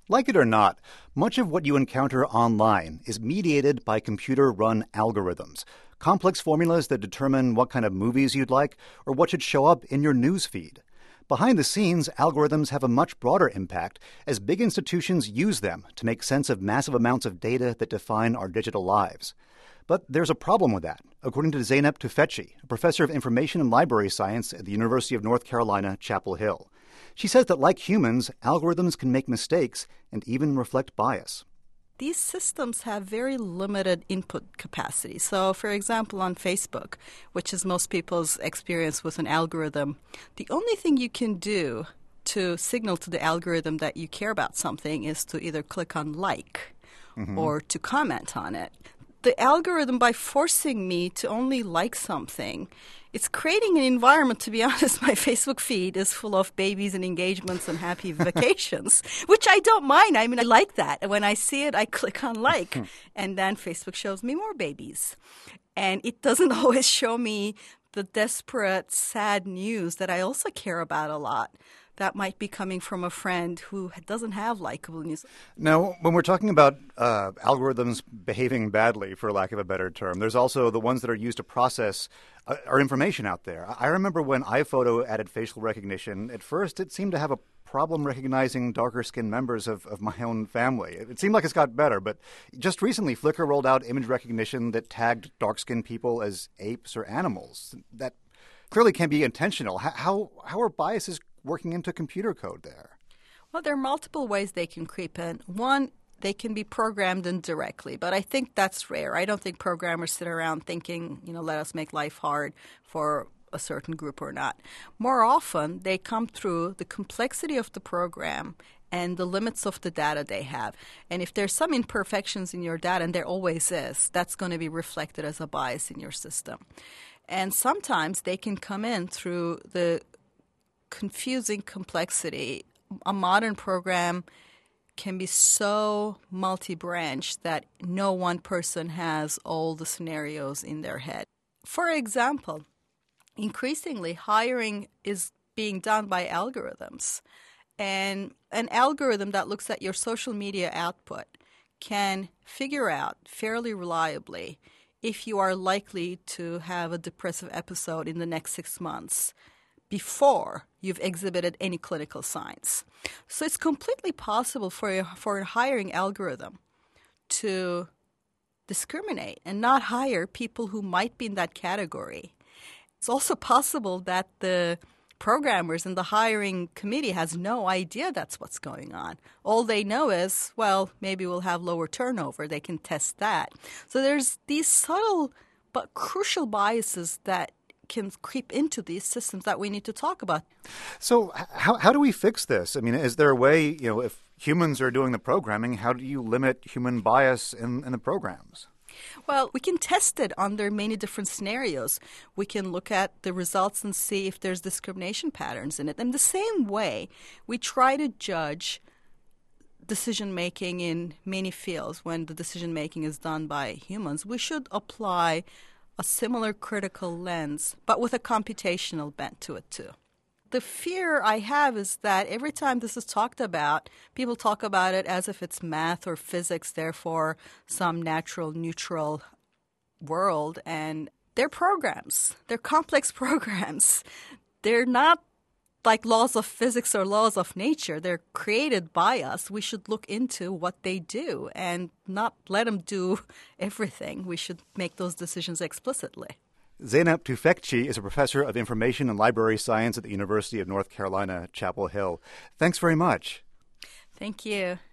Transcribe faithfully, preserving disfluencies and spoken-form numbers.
Like it or not, much of what you encounter online is mediated by computer-run algorithms, complex formulas that determine what kind of movies you'd like or what should show up in your news feed. Behind the scenes, algorithms have a much broader impact as big institutions use them to make sense of massive amounts of data that define our digital lives. But there's a problem with that, according to Zeynep Tufekci, a professor of information and library science at the University of North Carolina, Chapel Hill. She says that, like humans, algorithms can make mistakes and even reflect bias. These systems have very limited input capacity. So, for example, on Facebook, which is most people's experience with an algorithm, the only thing you can do to signal to the algorithm that you care about something is to either click on like mm-hmm. or to comment on it. The algorithm, by forcing me to only like something, it's creating an environment, to be honest. My Facebook feed is full of babies and engagements and happy vacations, which I don't mind. I mean, I like that. When I see it, I click on like, and then Facebook shows me more babies. And it doesn't always show me the desperate, sad news that I also care about a lot. That might be coming from a friend who doesn't have likable news. Now, when we're talking about uh, algorithms behaving badly, for lack of a better term, there's also the ones that are used to process uh, our information out there. I remember when iPhoto added facial recognition, at first it seemed to have a problem recognizing darker-skinned members of, of my own family. It seemed like it's got better, but just recently Flickr rolled out image recognition that tagged dark-skinned people as apes or animals. That clearly can be intentional. How, how are biases working into computer code there? Well, there are multiple ways they can creep in. One, they can be programmed in directly, but I think that's rare. I don't think programmers sit around thinking, you know, let us make life hard for a certain group or not. More often, they come through the complexity of the program and the limits of the data they have. And if there's some imperfections in your data, and there always is, that's going to be reflected as a bias in your system. And sometimes they can come in through the confusing complexity. A modern program can be so multi-branch that no one person has all the scenarios in their head. For example, increasingly hiring is being done by algorithms. And an algorithm that looks at your social media output can figure out fairly reliably if you are likely to have a depressive episode in the next six months before you've exhibited any clinical signs. So it's completely possible for a, for a hiring algorithm to discriminate and not hire people who might be in that category. It's also possible that the programmers and the hiring committee has no idea that's what's going on. All they know is, well, maybe we'll have lower turnover. They can test that. So there's these subtle but crucial biases that can creep into these systems that we need to talk about. So how how do we fix this? I mean, is there a way, you know, if humans are doing the programming, how do you limit human bias in, in the programs? Well, we can test it under many different scenarios. We can look at the results and see if there's discrimination patterns in it. In the same way, we try to judge decision-making in many fields when the decision-making is done by humans. We should apply a similar critical lens, but with a computational bent to it too. The fear I have is that every time this is talked about, people talk about it as if it's math or physics, therefore some natural, neutral world. And they're programs. They're complex programs. They're not like laws of physics or laws of nature. They're created by us. We should look into what they do and not let them do everything. We should make those decisions explicitly. Zeynep Tufekci is a professor of information and library science at the University of North Carolina, Chapel Hill. Thanks very much. Thank you.